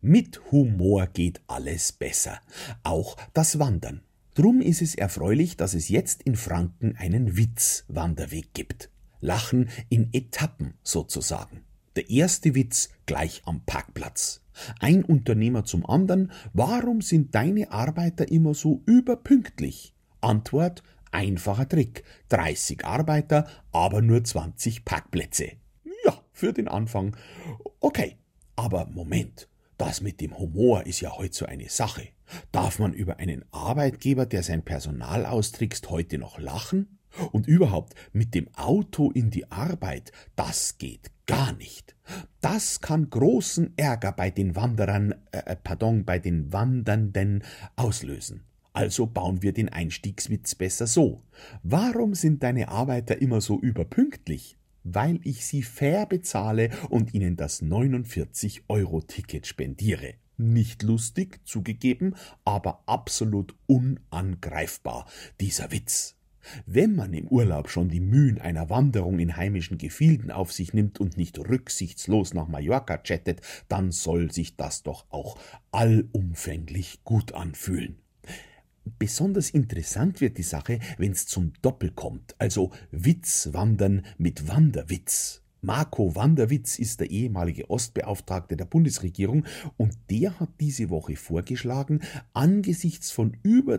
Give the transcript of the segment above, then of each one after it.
Mit Humor geht alles besser, auch das Wandern. Drum ist es erfreulich, dass es jetzt in Franken einen Witzwanderweg gibt. Lachen in Etappen sozusagen. Der erste Witz gleich am Parkplatz. Ein Unternehmer zum anderen: Warum sind deine Arbeiter immer so überpünktlich? Antwort: einfacher Trick. 30 Arbeiter, aber nur 20 Parkplätze. Ja, für den Anfang. Okay, aber Moment. Das mit dem Humor ist ja heute so eine Sache. Darf man über einen Arbeitgeber, der sein Personal austrickst, heute noch lachen? Und überhaupt, mit dem Auto in die Arbeit, das geht gar nicht. Das kann großen Ärger bei den bei den Wandernden auslösen. Also bauen wir den Einstiegswitz besser so. Warum sind deine Arbeiter immer so überpünktlich? Weil ich sie fair bezahle und ihnen das 49-Euro-Ticket spendiere. Nicht lustig, zugegeben, aber absolut unangreifbar, dieser Witz. Wenn man im Urlaub schon die Mühen einer Wanderung in heimischen Gefilden auf sich nimmt und nicht rücksichtslos nach Mallorca jettet, dann soll sich das doch auch allumfänglich gut anfühlen. Besonders interessant wird die Sache, wenn's zum Doppel kommt, also Witzwandern mit Wanderwitz. Marco Wanderwitz ist der ehemalige Ostbeauftragte der Bundesregierung und der hat diese Woche vorgeschlagen, angesichts von über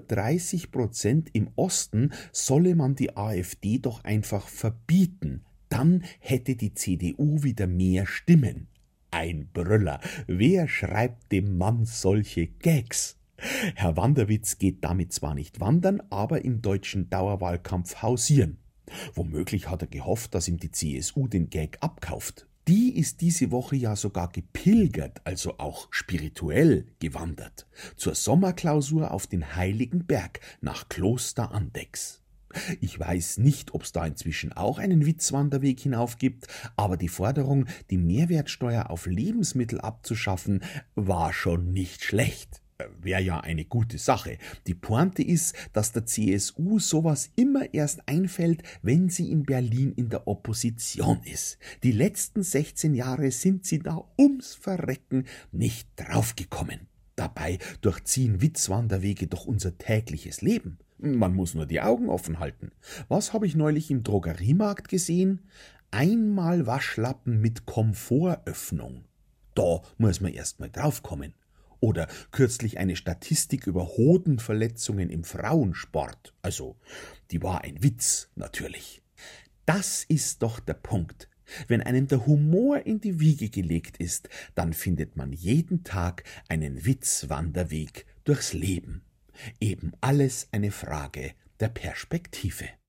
30% im Osten solle man die AfD doch einfach verbieten. Dann hätte die CDU wieder mehr Stimmen. Ein Brüller. Wer schreibt dem Mann solche Gags? Herr Wanderwitz geht damit zwar nicht wandern, aber im deutschen Dauerwahlkampf hausieren. Womöglich hat er gehofft, dass ihm die CSU den Gag abkauft. Die ist diese Woche ja sogar gepilgert, also auch spirituell gewandert. Zur Sommerklausur auf den Heiligen Berg nach Kloster Andechs. Ich weiß nicht, ob's da inzwischen auch einen Witzwanderweg hinauf gibt, aber die Forderung, die Mehrwertsteuer auf Lebensmittel abzuschaffen, war schon nicht schlecht. Wäre ja eine gute Sache. Die Pointe ist, dass der CSU sowas immer erst einfällt, wenn sie in Berlin in der Opposition ist. Die letzten 16 Jahre sind sie da ums Verrecken nicht draufgekommen. Dabei durchziehen Witzwanderwege doch unser tägliches Leben. Man muss nur die Augen offen halten. Was habe ich neulich im Drogeriemarkt gesehen? Einmal Waschlappen mit Komfortöffnung. Da muss man erst mal draufkommen. Oder kürzlich eine Statistik über Hodenverletzungen im Frauensport. Also, die war ein Witz, natürlich. Das ist doch der Punkt. Wenn einem der Humor in die Wiege gelegt ist, dann findet man jeden Tag einen Witzwanderweg durchs Leben. Eben alles eine Frage der Perspektive.